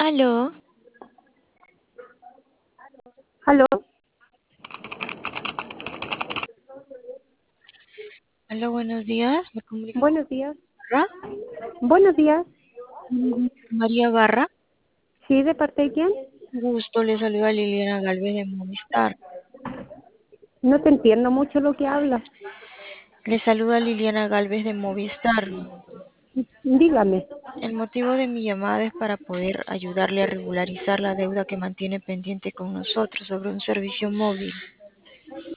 Aló, Aló, aló, buenos días. Me comunico con buenos días. Barra. Buenos días. María Barra. ¿Sí, de parte de quién? Gusto, le saluda Liliana Galvez de Movistar. No te entiendo mucho lo que hablas. Le saluda Liliana Galvez de Movistar. Dígame. El motivo de mi llamada es para poder ayudarle a regularizar la deuda que mantiene pendiente con nosotros sobre un servicio móvil.